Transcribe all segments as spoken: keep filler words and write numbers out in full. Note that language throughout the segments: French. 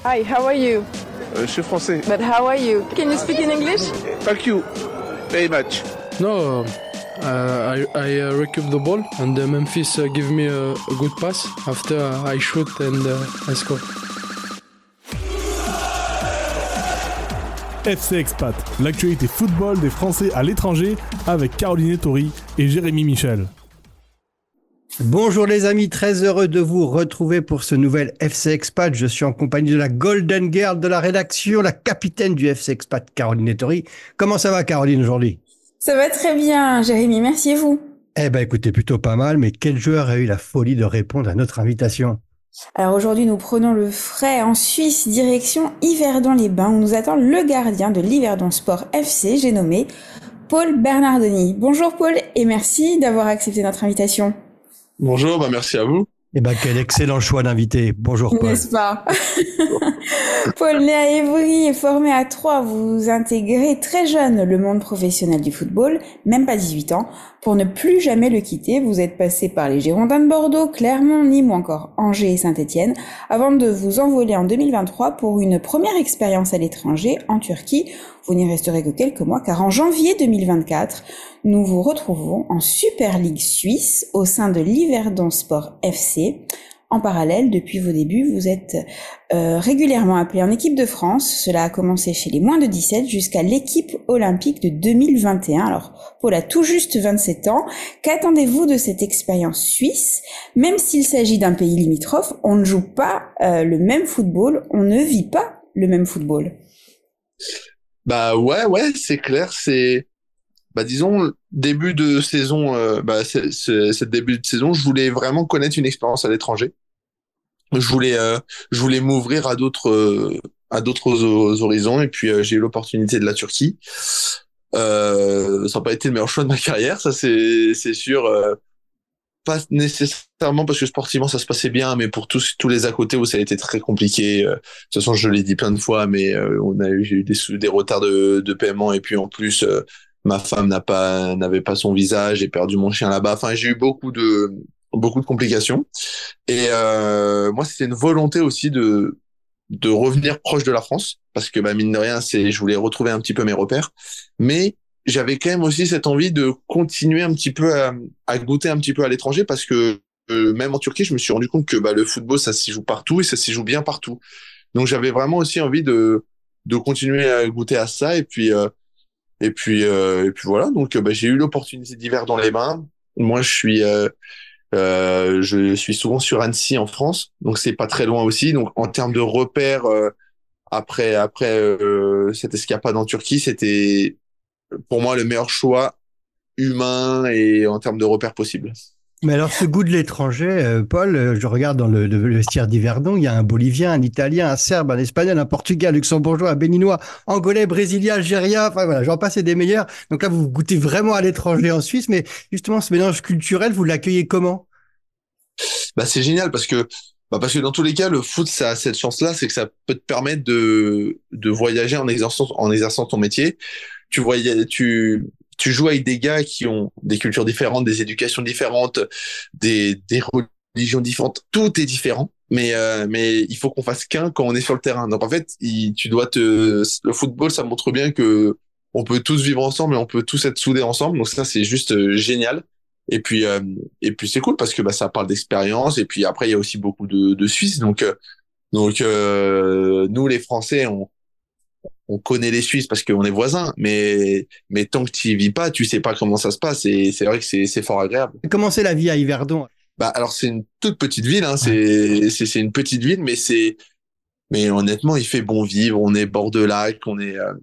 Hi, how are you? Euh, je suis français. But how are you? Can you speak in English? Thank you very much. No, uh, I I uh, recoup the ball and uh, Memphis uh, give me a, a good pass. After uh, I shoot and uh, I score. F C Expat, l'actualité football des Français à l'étranger avec Caroline Ettori et Jérémy Michel. Bonjour les amis, très heureux de vous retrouver pour ce nouvel F C Expat. Je suis en compagnie de la Golden Girl de la rédaction, la capitaine du F C Expat, Caroline Ettori. Comment ça va Caroline aujourd'hui? Ça va très bien, Jérémy, merci et vous? Eh ben écoutez, plutôt pas mal, mais quel joueur a eu la folie de répondre à notre invitation? Alors aujourd'hui, nous prenons le frais en Suisse, direction Yverdon-les-Bains, où nous attend le gardien de l'Yverdon Sport F C, j'ai nommé Paul Bernardoni. Bonjour Paul, et merci d'avoir accepté notre invitation. Bonjour, bah merci à vous. Eh ben quel excellent choix d'invité. Bonjour Paul. N'est-ce pas? Paul, né à Évry et formé à Troyes, vous intégrez très jeune le monde professionnel du football, même pas dix-huit ans, pour ne plus jamais le quitter. Vous êtes passé par les Girondins de Bordeaux, Clermont, Nîmes ou encore Angers et Saint-Étienne, avant de vous envoler en deux mille vingt-trois pour une première expérience à l'étranger, en Turquie. Vous n'y resterez que quelques mois, car en janvier deux mille vingt-quatre, nous vous retrouvons en Super League suisse au sein de l'Yverdon Sport F C. En parallèle, depuis vos débuts, vous êtes euh, régulièrement appelé en équipe de France. Cela a commencé chez les moins de dix-sept jusqu'à l'équipe olympique de deux mille vingt et un. Alors, Paul a tout juste vingt-sept ans. Qu'attendez-vous de cette expérience suisse? Même s'il s'agit d'un pays limitrophe, on ne joue pas euh, le même football, on ne vit pas le même football. Bah ouais, ouais, c'est clair, c'est... Bah disons, début de saison, euh, bah c'est, c'est, c'est début de saison, je voulais vraiment connaître une expérience à l'étranger. Je voulais, euh, je voulais m'ouvrir à d'autres, euh, à d'autres horizons, et puis euh, j'ai eu l'opportunité de la Turquie. Euh, ça n'a pas été le meilleur choix de ma carrière, ça c'est, c'est sûr. Euh, pas nécessairement parce que sportivement ça se passait bien, mais pour tous, tous les à côté où ça a été très compliqué. Euh, de toute façon, je l'ai dit plein de fois, mais euh, on a eu, j'ai eu des, des retards de, de paiement, et puis en plus. Euh, Ma femme n'a pas, n'avait pas son visa, j'ai perdu mon chien là-bas. Enfin, j'ai eu beaucoup de, beaucoup de complications. Et euh, moi, c'était une volonté aussi de, de revenir proche de la France, parce que bah mine de rien, c'est, je voulais retrouver un petit peu mes repères. Mais j'avais quand même aussi cette envie de continuer un petit peu à, à goûter un petit peu à l'étranger, parce que euh, même en Turquie, je me suis rendu compte que bah le football, ça s'y joue partout et ça s'y joue bien partout. Donc j'avais vraiment aussi envie de, de continuer à goûter à ça. Et puis euh, Et puis, euh, et puis voilà. Donc, euh, bah, j'ai eu l'opportunité d'Yverdon-les-Bains. Moi, je suis, euh, euh, je suis souvent sur Annecy en France, donc c'est pas très loin aussi. Donc, en termes de repères, euh, après, après euh, cette escapade en Turquie, c'était pour moi le meilleur choix humain et en termes de repères possibles. Mais alors, ce goût de l'étranger, euh, Paul, euh, je regarde dans le, le vestiaire d'Yverdon, il y a un Bolivien, un Italien, un Serbe, un Espagnol, un Portugais, un Luxembourgeois, un Béninois, Angolais, Brésilien, Algérien, enfin voilà, j'en passe et des meilleurs. Donc là, vous goûtez vraiment à l'étranger en Suisse, mais justement, ce mélange culturel, vous l'accueillez comment? Bah, c'est génial parce que, bah, parce que dans tous les cas, le foot, ça a cette chance-là, c'est que ça peut te permettre de, de voyager en exerçant, en exerçant ton métier. Tu voyages, tu, tu joues avec des gars qui ont des cultures différentes, des éducations différentes, des, des religions différentes. Tout est différent, mais euh, mais il faut qu'on fasse qu'un quand on est sur le terrain. Donc en fait, il, tu dois te. Le football, ça montre bien que on peut tous vivre ensemble et on peut tous être soudés ensemble. Donc ça, c'est juste euh, génial. Et puis euh, et puis c'est cool parce que bah ça parle d'expérience. Et puis après, il y a aussi beaucoup de, de Suisses. Donc euh, donc euh, nous les Français, on on connaît les Suisses parce qu'on est voisins, mais mais tant que tu y vis pas, tu sais pas comment ça se passe, et c'est vrai que c'est c'est fort agréable. Comment c'est la vie à Yverdon? Bah alors c'est une toute petite ville, hein, c'est c'est c'est une petite ville, mais c'est mais honnêtement il fait bon vivre. On est bord de lac, on est euh,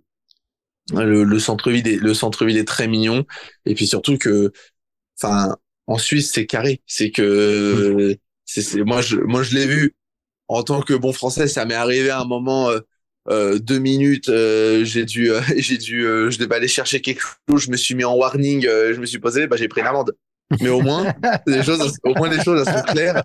le, le centre-ville est, le centre-ville est très mignon, et puis surtout que enfin en Suisse c'est carré, c'est que c'est, c'est moi je moi je l'ai vu en tant que bon Français, ça m'est arrivé à un moment. Euh, Euh, deux minutes, euh, j'ai dû, euh, j'ai dû, euh, je devais aller chercher quelque chose. Je me suis mis en warning, euh, je me suis posé, bah j'ai pris une amende. Mais au moins, les choses, au moins les choses elles sont claires.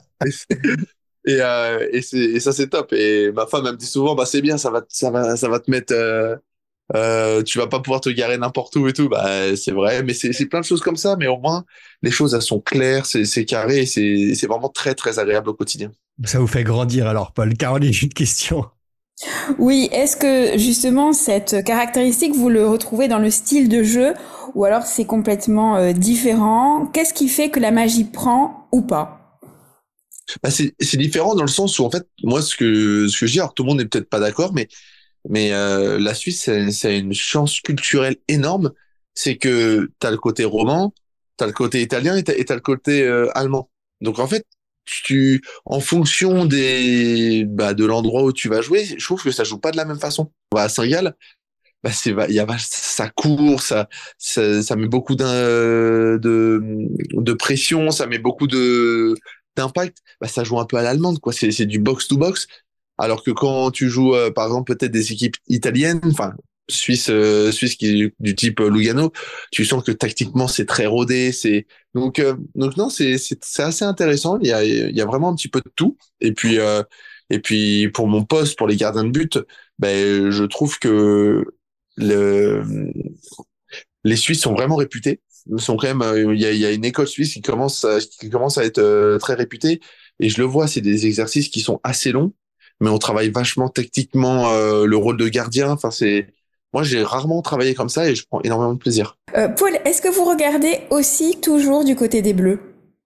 Et, euh, et, c'est, et ça c'est top. Et ma femme elle me dit souvent, bah c'est bien, ça va, ça va, ça va te mettre, euh, euh, tu vas pas pouvoir te garer n'importe où et tout. Bah c'est vrai, mais c'est, c'est plein de choses comme ça. Mais au moins les choses elles sont claires, c'est, c'est carré, et c'est, c'est vraiment très très agréable au quotidien. Ça vous fait grandir alors, Paul. Caroline, j'ai une question. Oui, est-ce que justement cette caractéristique, vous le retrouvez dans le style de jeu ou alors c'est complètement euh, différent? Qu'est-ce qui fait que la magie prend ou pas? Bah, c'est, c'est différent dans le sens où, en fait, moi, ce que, ce que je dis, alors tout le monde n'est peut-être pas d'accord, mais, mais euh, la Suisse, c'est, c'est une chance culturelle énorme. C'est que t'as le côté roman, t'as le côté italien et t'as, et t'as le côté euh, allemand. Donc, en fait, tu, en fonction des, bah, de l'endroit où tu vas jouer, je trouve que ça joue pas de la même façon. On va à Saint-Gall, bah, c'est, il y a, ça court, ça, ça, ça met beaucoup d'un, de, de pression, ça met beaucoup de, d'impact. Bah, ça joue un peu à l'allemande, quoi. C'est, c'est du box to box. Alors que quand tu joues, euh, par exemple, peut-être des équipes italiennes, enfin, Suisse, euh, Suisse qui est du type euh, Lugano, tu sens que tactiquement c'est très rodé, c'est donc euh, donc non, c'est c'est c'est assez intéressant. Il y a il y a vraiment un petit peu de tout. Et puis euh, et puis pour mon poste, pour les gardiens de but, ben je trouve que le les Suisses sont vraiment réputés. Ils sont quand même, euh, il y a il y a une école suisse qui commence à, qui commence à être euh, très réputée. Et je le vois, c'est des exercices qui sont assez longs, mais on travaille vachement techniquement euh, le rôle de gardien. Enfin, c'est moi, j'ai rarement travaillé comme ça et je prends énormément de plaisir. Euh, Paul, est-ce que vous regardez aussi toujours du côté des Bleus?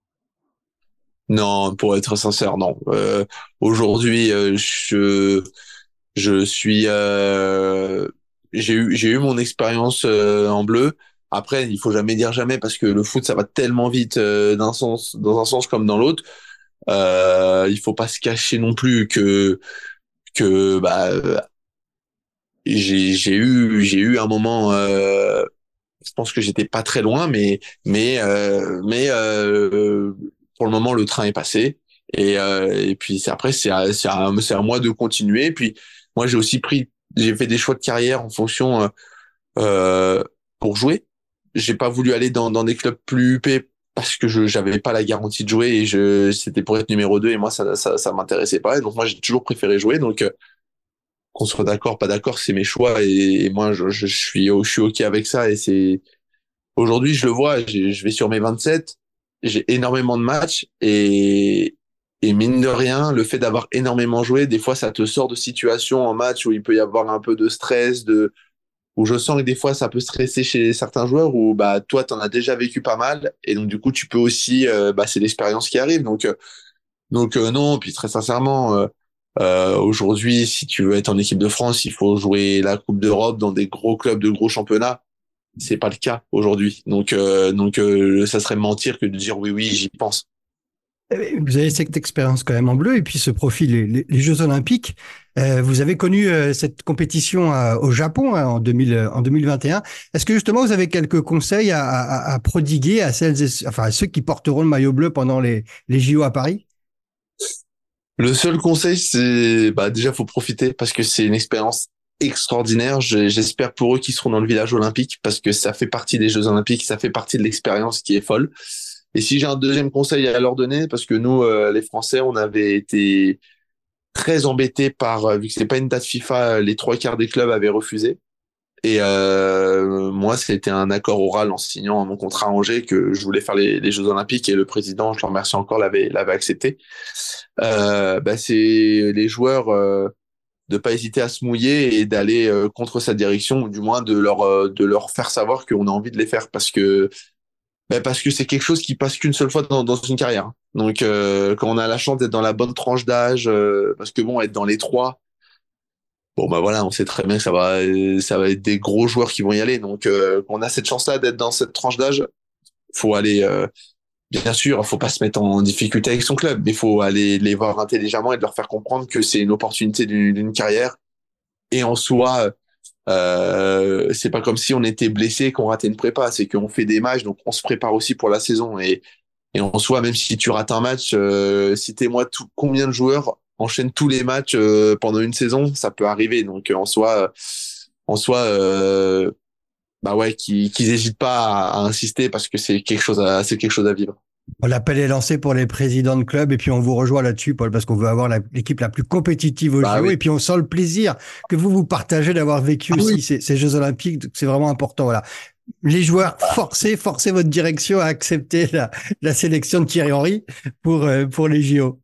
Non, pour être sincère, non. Euh, aujourd'hui, euh, je je suis euh, j'ai eu j'ai eu mon expérience euh, en bleu. Après, il faut jamais dire jamais parce que le foot, ça va tellement vite euh, d'un sens dans un sens comme dans l'autre. Euh, il faut pas se cacher non plus que que bah j'ai j'ai eu j'ai eu un moment euh, je pense que j'étais pas très loin mais mais euh, mais euh, pour le moment le train est passé et euh, et puis c'est après c'est à, c'est à, c'est à moi de continuer et puis moi j'ai aussi pris j'ai fait des choix de carrière en fonction euh, euh, pour jouer. J'ai pas voulu aller dans dans des clubs plus huppés parce que je j'avais pas la garantie de jouer et je c'était pour être numéro deux et moi ça ça ça m'intéressait pas et donc moi j'ai toujours préféré jouer donc euh, qu'on soit d'accord, pas d'accord, c'est mes choix et, et moi je, je, je suis je suis ok avec ça et c'est aujourd'hui je le vois, j'ai- je vais sur mes vingt-sept, j'ai énormément de matchs et et mine de rien, le fait d'avoir énormément joué, des fois ça te sort de situations en match où il peut y avoir un peu de stress, de où je sens que des fois ça peut stresser chez certains joueurs où bah toi t'en as déjà vécu pas mal et donc du coup tu peux aussi euh, bah c'est l'expérience qui arrive donc euh, donc euh, non, puis très sincèrement, euh, euh, aujourd'hui, si tu veux être en équipe de France, il faut jouer la Coupe d'Europe dans des gros clubs de gros championnats. C'est pas le cas aujourd'hui. Donc, euh, donc euh, ça serait mentir que de dire oui, oui, j'y pense. Eh, vous avez cette expérience quand même en bleu et puis ce profil, les, les- les Jeux Olympiques. Euh, vous avez connu euh, cette compétition euh, au Japon hein, en deux mille, euh, en deux mille vingt et un. Est-ce que justement vous avez quelques conseils à, à- à prodiguer à celles, et- enfin à ceux qui porteront le maillot bleu pendant les, les J O à Paris? Le seul conseil, c'est bah déjà faut profiter parce que c'est une expérience extraordinaire. Je- J'espère pour eux qu'ils seront dans le village olympique parce que ça fait partie des Jeux Olympiques, ça fait partie de l'expérience qui est folle. Et si j'ai un deuxième conseil à leur donner, parce que nous, euh, les Français, on avait été très embêtés par, euh, vu que c'est pas une date FIFA, les trois quarts des clubs avaient refusé. Et euh, moi, c'était un accord oral en signant mon contrat à Angers que je voulais faire les, les Jeux Olympiques et le président, je le remercie encore, l'avait l'avait accepté. Euh, bah, c'est les joueurs euh, de pas hésiter à se mouiller et d'aller euh, contre sa direction ou du moins de leur euh, de leur faire savoir qu'on a envie de les faire parce que bah, parce que c'est quelque chose qui passe qu'une seule fois dans, dans une carrière. Hein. Donc euh, quand on a la chance d'être dans la bonne tranche d'âge, euh, parce que bon, être dans les trois, bon bah voilà, on sait très bien que ça va euh, ça va être des gros joueurs qui vont y aller. Donc euh, quand on a cette chance-là d'être dans cette tranche d'âge, faut aller euh, bien sûr, faut pas se mettre en difficulté avec son club, mais faut aller les voir intelligemment et de leur faire comprendre que c'est une opportunité d'une d'une carrière. Et en soi, euh, c'est pas comme si on était blessé, qu'on ratait une prépa, c'est qu'on fait des matchs, donc on se prépare aussi pour la saison. Et, et en soi, même si tu rates un match, euh, citez-moi tout, combien de joueurs enchaînent tous les matchs euh, pendant une saison, ça peut arriver. Donc en soi, en soi, euh, bah ouais, qu'ils qu'ils hésitent pas à, à insister parce que c'est quelque chose à, c'est quelque chose à vivre. Bon, l'appel est lancé pour les présidents de club et puis on vous rejoint là-dessus, Paul, parce qu'on veut avoir la- l'équipe la plus compétitive aux Bah J O oui. et puis on sent le plaisir que vous vous partagez d'avoir vécu Ah aussi oui. ces, ces Jeux Olympiques. Donc, c'est vraiment important. Voilà. Les joueurs, forcez, forcez votre direction à accepter la, la sélection de Thierry Henry pour, euh, pour les J O.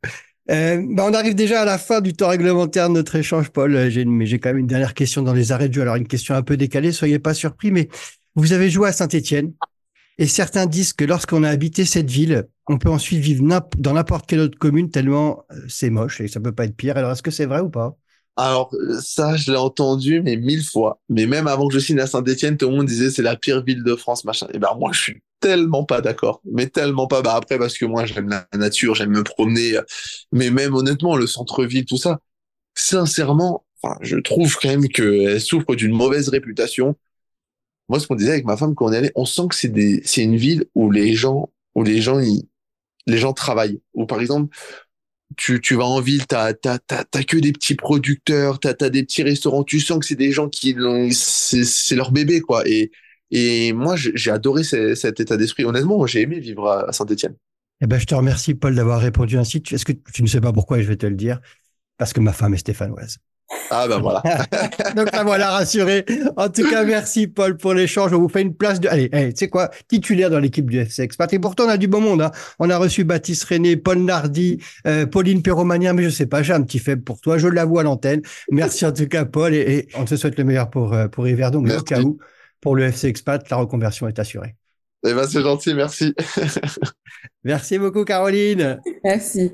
Euh, bah on arrive déjà à la fin du temps réglementaire de notre échange, Paul. Euh, J'ai, mais j'ai quand même une dernière question dans les arrêts de jeu. Alors, une question un peu décalée, soyez pas surpris, mais vous avez joué à Saint-Étienne et certains disent que lorsqu'on a habité cette ville, on peut ensuite vivre n'imp- dans n'importe quelle autre commune tellement euh, c'est moche et ça peut pas être pire. Alors, est-ce que c'est vrai ou pas? Alors, euh, ça, je l'ai entendu, mais mille fois. Mais même avant que je signe à Saint-Étienne, tout le monde disait c'est la pire ville de France, machin. Et ben, moi, je suis tellement pas d'accord. Mais tellement pas. Bah, après, parce que moi, j'aime la nature, j'aime me promener. euh, Mais même, honnêtement, le centre-ville, tout ça, sincèrement, enfin, je trouve quand même qu'elle souffre d'une mauvaise réputation. Moi, ce qu'on disait avec ma femme quand on est allé, on sent que c'est des, c'est une ville où les gens, où les gens, ils, les gens travaillent. Ou par exemple, tu, tu vas en ville, t'as, t'as, t'as, t'as que des petits producteurs, t'as, t'as des petits restaurants, tu sens que c'est des gens qui, l'ont- c'est, c'est leur bébé, quoi. Et, et moi, j'ai j'ai adoré ce- cet état d'esprit. Honnêtement, j'ai aimé vivre à, à Saint-Étienne. Eh ben, je te remercie, Paul, d'avoir répondu ainsi. Tu- Est-ce que tu ne sais pas pourquoi et je vais te le dire? Parce que ma femme est stéphanoise. Ah, ben voilà. Donc la voilà rassuré. En tout cas, merci Paul pour l'échange. On vous fait une place de. Allez, allez, tu sais quoi, titulaire dans l'équipe du F C Expat. Et pourtant, on a du beau monde. Hein. On a reçu Baptiste René, Paul Nardi, euh, Pauline Perromania, mais je sais pas, j'ai un petit faible pour toi. Je l'avoue à l'antenne. Merci en tout cas, Paul, et, et on te souhaite le meilleur pour euh, pour Yverdon. Mais au Merci. cas où, pour le F C Expat, la reconversion est assurée. Eh ben, c'est gentil, merci. Merci beaucoup, Caroline. Merci.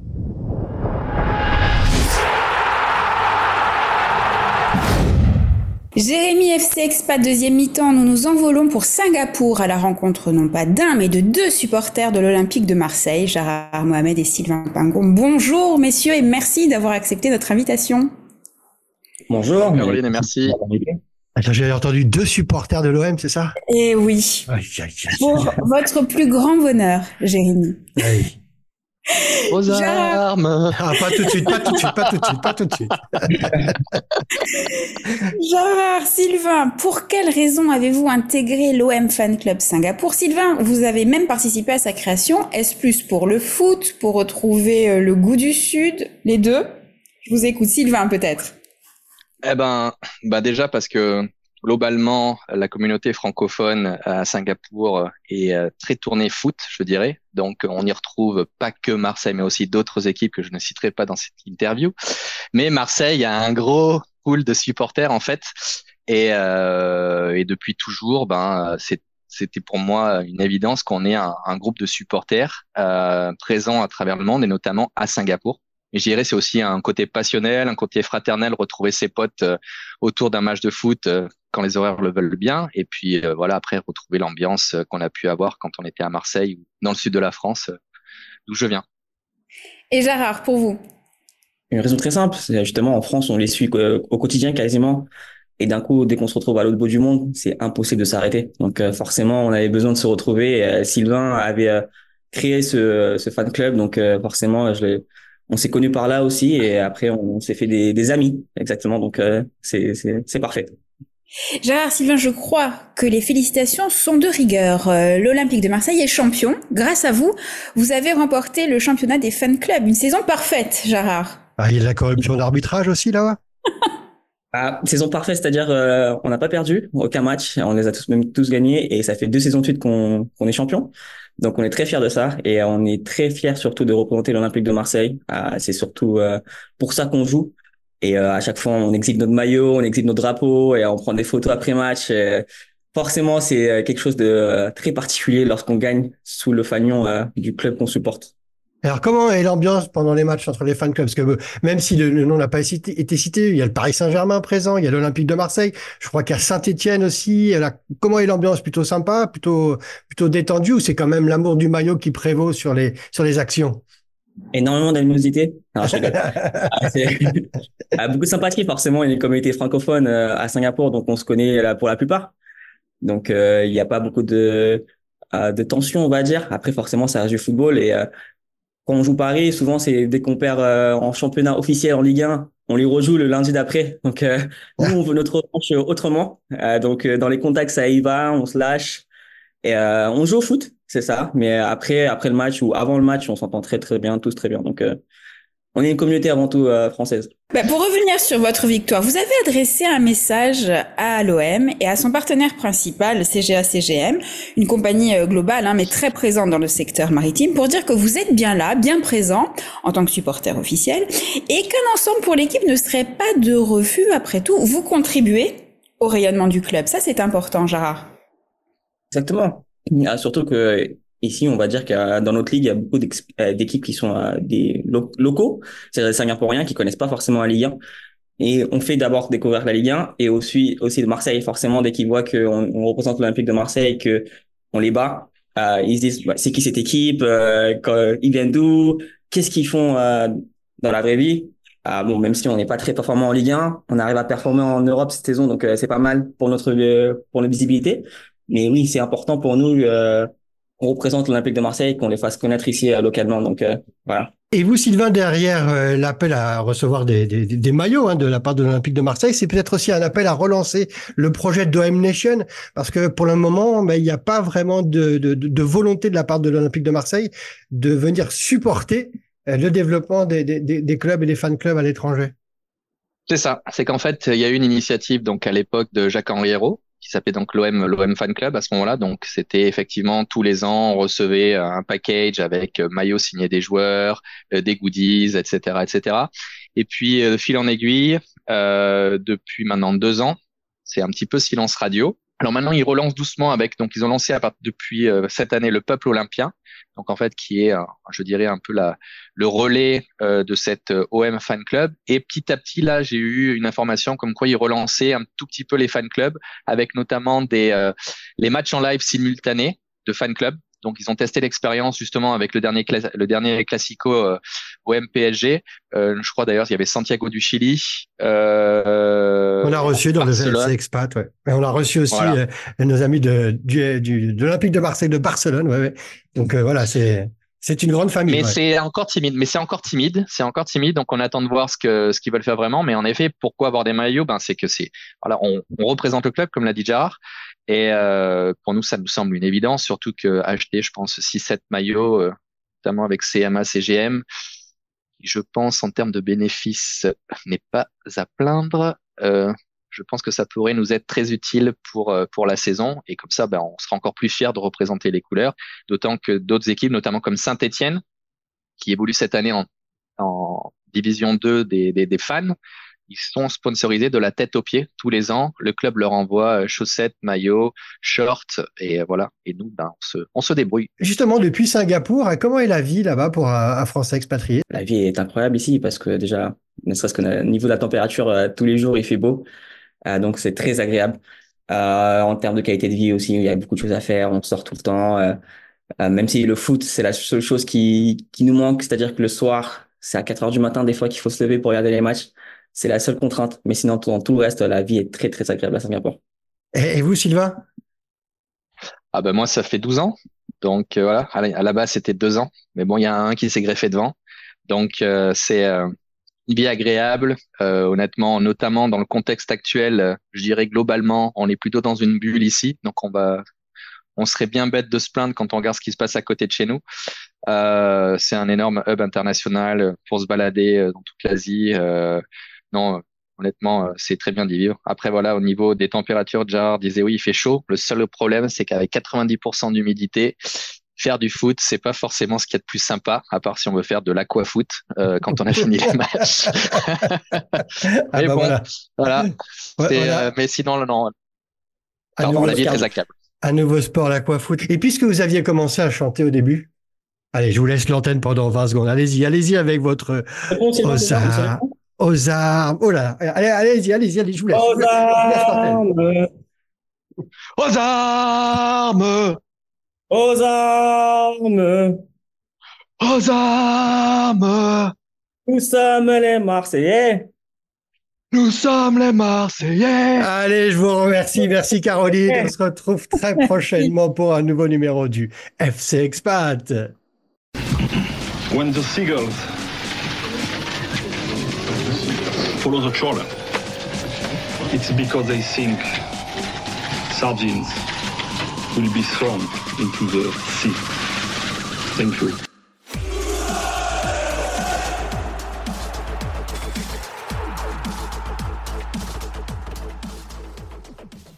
Jérémy F C Expat, deuxième mi-temps, nous nous envolons pour Singapour à la rencontre non pas d'un mais de deux supporters de l'Olympique de Marseille, Gérard Mohamed et Sylvain Pingon. Bonjour messieurs et merci d'avoir accepté notre invitation. Bonjour. Caroline, et merci. Attends, j'ai entendu deux supporters de l'O M, c'est ça? Et oui, Aïe, aïe, aïe. pour votre plus grand bonheur, Jérémy. Aïe. Aux Gérard. armes. Ah, pas tout de suite, pas tout de suite, pas tout de suite, pas tout de suite. Gérard, Sylvain, pour quelles raisons avez-vous intégré l'O M Fan Club Singapour? Sylvain, vous avez même participé à sa création. Est-ce plus pour le foot, pour retrouver euh, le goût du Sud, les deux? Je vous écoute. Sylvain, peut-être. Eh ben, bah déjà parce que globalement, la communauté francophone à Singapour est euh, très tournée foot, je dirais. Donc, on y retrouve pas que Marseille, mais aussi d'autres équipes que je ne citerai pas dans cette interview. Mais Marseille a un gros pool de supporters, en fait. Et, euh, et depuis toujours, ben, c'est, c'était pour moi une évidence qu'on ait un, un groupe de supporters euh, présents à travers le monde et notamment à Singapour. Et je dirais c'est aussi un côté passionnel, un côté fraternel, retrouver ses potes euh, autour d'un match de foot euh, quand les horaires le veulent bien. Et puis euh, voilà, après retrouver l'ambiance euh, qu'on a pu avoir quand on était à Marseille ou dans le sud de la France, euh, d'où je viens. Et Gérard, pour vous? Une raison très simple, c'est justement en France, on les suit euh, au quotidien quasiment. Et d'un coup, dès qu'on se retrouve à l'autre bout du monde, c'est impossible de s'arrêter. Donc euh, forcément, on avait besoin de se retrouver. Et, euh, Sylvain avait euh, créé ce, ce fan club, donc euh, forcément, je l'ai, on s'est connus par là aussi. Et après, on, on s'est fait des, des amis, exactement. Donc euh, c'est, c'est, c'est parfait. Gérard, Sylvain, je crois que les félicitations sont de rigueur. Euh, L'Olympique de Marseille est champion. Grâce à vous, vous avez remporté le championnat des fan clubs. Une saison parfaite, Gérard. Ah, il y a de la corruption d'arbitrage aussi, là-bas? Ah, saison parfaite, c'est-à-dire euh, on n'a pas perdu aucun match, on les a tous même tous gagnés et ça fait deux saisons de suite qu'on qu'on est champion. Donc on est très fiers de ça et on est très fiers surtout de représenter l'Olympique de Marseille. Ah, c'est surtout euh, pour ça qu'on joue et euh, à chaque fois on exhibe notre maillot, on exhibe notre drapeau et on prend des photos après match. Et forcément c'est quelque chose de euh, très particulier lorsqu'on gagne sous le fanion euh, du club qu'on supporte. Alors, comment est l'ambiance pendant les matchs entre les fan clubs? Parce que euh, même si le, le nom n'a pas cité- été cité, il y a le Paris Saint-Germain présent, il y a l'Olympique de Marseille, je crois qu'il y a Saint-Étienne aussi. Alors, comment est l'ambiance? Plutôt sympa, plutôt plutôt détendue, ou c'est quand même l'amour du maillot qui prévaut sur les sur les actions? Énormément d'animosité. Non, je rigole. Ah, c'est- ah, beaucoup de sympathie, forcément. Il y a une communauté francophone euh, à Singapour, donc on se connaît là, pour la plupart. Donc, euh, il n'y a pas beaucoup de, euh, de tension, on va dire. Après, forcément, ça reste du football. Et euh, quand on joue Paris, souvent, c'est dès qu'on perd euh, en championnat officiel en Ligue un, on les rejoue le lundi d'après. Donc, euh, nous, on veut notre revanche autrement. Euh, donc, euh, dans les contacts, ça y va, on se lâche. Et euh, on joue au foot, c'est ça. Mais après, après le match ou avant le match, on s'entend très, très bien, tous très bien. Donc, euh, on est une communauté avant tout euh, française. Bah, pour revenir sur votre victoire, vous avez adressé un message à l'O M et à son partenaire principal, C G A C G M, une compagnie globale, hein, mais très présente dans le secteur maritime, pour dire que vous êtes bien là, bien présent en tant que supporter officiel, et qu'un ensemble pour l'équipe ne serait pas de refus. Après tout, vous contribuez au rayonnement du club. Ça, c'est important, Gérard. Exactement. Ah, surtout que ici, on va dire que dans notre ligue, il y a beaucoup d'équipes qui sont euh, des lo- locaux, c'est des Singapouriens qui connaissent pas forcément la Ligue un. Et on fait d'abord découvrir la Ligue un et aussi, aussi de Marseille. Forcément, dès qu'ils voient qu'on on représente l'Olympique de Marseille, que on les bat, euh, ils se disent bah, c'est qui cette équipe, euh, quand, ils viennent d'où, qu'est-ce qu'ils font euh, dans la vraie vie. Ah, bon, même si on n'est pas très performant en Ligue un, on arrive à performer en Europe cette saison, donc euh, c'est pas mal pour notre euh, pour notre visibilité. Mais oui, c'est important pour nous. Euh, on représente l'Olympique de Marseille, qu'on les fasse connaître ici euh, localement. Donc euh, voilà. Et vous, Sylvain, derrière euh, l'appel à recevoir des, des, des maillots hein, de la part de l'Olympique de Marseille, c'est peut-être aussi un appel à relancer le projet de O M Nation, parce que pour le moment, ben, il n'y a pas vraiment de, de, de volonté de la part de l'Olympique de Marseille de venir supporter euh, le développement des, des, des clubs et des fan clubs à l'étranger. C'est ça. C'est qu'en fait, il y a eu une initiative donc à l'époque de Jacques-Henri Hérault, qui s'appelait donc l'O M, l'O M Fan Club à ce moment-là. Donc, c'était effectivement tous les ans, on recevait un package avec maillot signé des joueurs, euh, des goodies, et cetera, et cetera. Et puis, euh, fil en aiguille, euh, depuis maintenant deux ans, c'est un petit peu silence radio. Alors maintenant, ils relancent doucement avec, donc ils ont lancé à part, depuis euh, cette année le Peuple Olympien. Donc en fait, qui est, euh, je dirais, un peu la, le relais euh, de cette euh, O M Fan Club. Et petit à petit, là, j'ai eu une information comme quoi ils relançaient un tout petit peu les fan clubs, avec notamment des euh, les matchs en live simultanés de fan club. Donc ils ont testé l'expérience justement avec le dernier cla- le dernier classico euh, O M P S G. Euh, je crois d'ailleurs il y avait Santiago du Chili. Euh, on a reçu dans Barcelone. Le V F C Expat, ouais. Et on a reçu aussi voilà. euh, nos amis de du, du de l'Olympique de Marseille de Barcelone, ouais. ouais. Donc euh, voilà, c'est c'est une grande famille. Mais ouais. c'est encore timide. Mais c'est encore timide. C'est encore timide. Donc on attend de voir ce que ce qu'ils veulent faire vraiment. Mais en effet, pourquoi avoir des maillots? Ben c'est que c'est voilà, on, on représente le club comme l'a dit Gérard. Et euh, pour nous, ça nous semble une évidence, surtout que acheter, je pense, six sept maillots, euh, notamment avec C M A, C G M, je pense en termes de bénéfices n'est pas à plaindre. Euh, je pense que ça pourrait nous être très utile pour pour la saison. Et comme ça, ben, on sera encore plus fiers de représenter les couleurs. D'autant que d'autres équipes, notamment comme Saint-Étienne, qui évolue cette année en, en division deux des, des, des fans, ils sont sponsorisés de la tête aux pieds tous les ans. Le club leur envoie chaussettes, maillots, shorts et voilà. Et nous, ben, on se, on se débrouille. Justement, depuis Singapour, comment est la vie là-bas pour un, un Français expatrié? La vie est incroyable ici parce que déjà, ne serait-ce qu'au niveau de la température, euh, tous les jours il fait beau, euh, donc c'est très agréable. Euh, en termes de qualité de vie aussi, il y a beaucoup de choses à faire. On sort tout le temps. Euh, euh, même si le foot, c'est la seule chose qui qui nous manque, c'est-à-dire que le soir, c'est à quatre heures du matin des fois qu'il faut se lever pour regarder les matchs. C'est la seule contrainte. Mais sinon, dans tout le reste, la vie est très, très agréable à Singapour. Et vous, Sylvain? Ah ben moi, ça fait douze ans. Donc euh, voilà, à la base, c'était deux ans. Mais bon, il y a un qui s'est greffé devant. Donc euh, c'est euh, une vie agréable. Euh, honnêtement, notamment dans le contexte actuel, euh, je dirais globalement, on est plutôt dans une bulle ici. Donc on va, on serait bien bête de se plaindre quand on regarde ce qui se passe à côté de chez nous. Euh, c'est un énorme hub international pour se balader dans toute l'Asie. Euh, Non, honnêtement, c'est très bien d'y vivre. Après, voilà, au niveau des températures, Gérard disait oui, il fait chaud. Le seul problème, c'est qu'avec quatre-vingt-dix pour cent d'humidité, faire du foot, c'est pas forcément ce qu'il y a de plus sympa, à part si on veut faire de l'aquafoot euh, quand on a fini les matchs. ah mais bah bon, voilà. voilà. Ouais, voilà. Euh, mais sinon, non. Pardon, la vie est très agréable. Un nouveau sport, l'aquafoot. Et puisque vous aviez commencé à chanter au début, allez, je vous laisse l'antenne pendant vingt secondes. Allez-y, allez-y avec votre Ozarm. Ozarm. Oh là, allez, allez-y, allez-y, allez, je vous laisse. Ozarm. Ozarm. Ozarm. Ozarm. Nous sommes les Marseillais. Nous sommes les Marseillais. Allez, je vous remercie. Merci Caroline. On se retrouve très prochainement pour un nouveau numéro du F C Expat. When the seagulls follow the trawler, it's because they think sardines will be thrown into the sea. Thank you.